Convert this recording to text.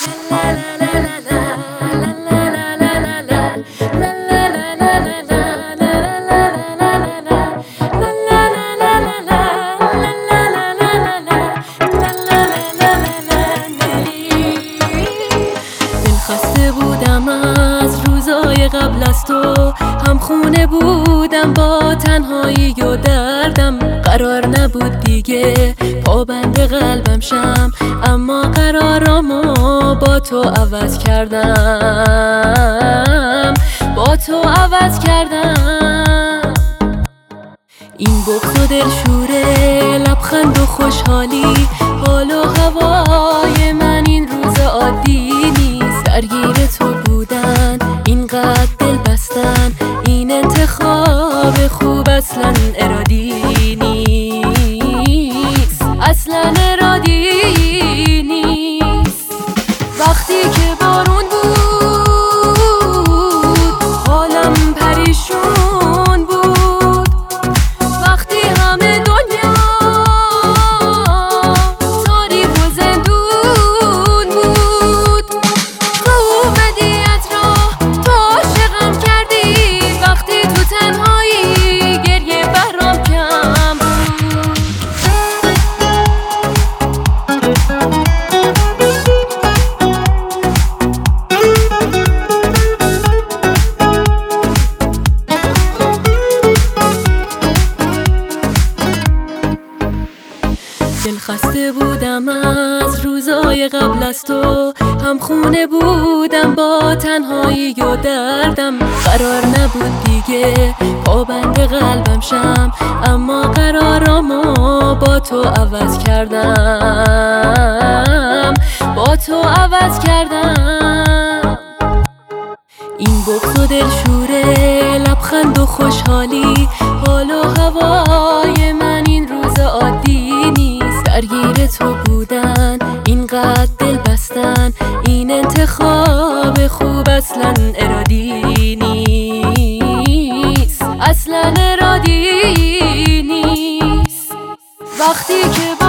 خسته بودم از روزای قبل از تو، هم خونه بودم با تنهایی و دردم. قرار نبود دیگه پابند قلبم شم، اما قرارامو با تو عوض کردم، با تو عوض کردم. این بغض و دلشوره، لبخند و خوشحالی، حال و هوای من این روز عادی نیست. درگیر تو بودن، اینقدر دل بستن، این انتخاب خوب اصلا ارادی نیست، اصلا ارادی نیست. وقتی که بارون بود حالم پریشون بود، وقتی همه دنیا تاریک و زندون بود، تو اومدی از راه، تو عاشقم کردی. وقتی تو تنهایی گریه برام کم بود. دل خسته بودم از روزای قبل از تو، هم خونه بودم با تنهایی و دردم. قرار نبود دیگه پابند قلبم شم، اما قرارامو با تو عوض کردم، با تو عوض کردم. این بغض و دلشوره، لبخند و خوشحالی، حال و هوای من این روز عادی نیست. درگیر تو بودن، اینقدر دل بستن، این انتخاب خوب اصلا ارادی نیست، اصلا ارادی نیست. وقتی که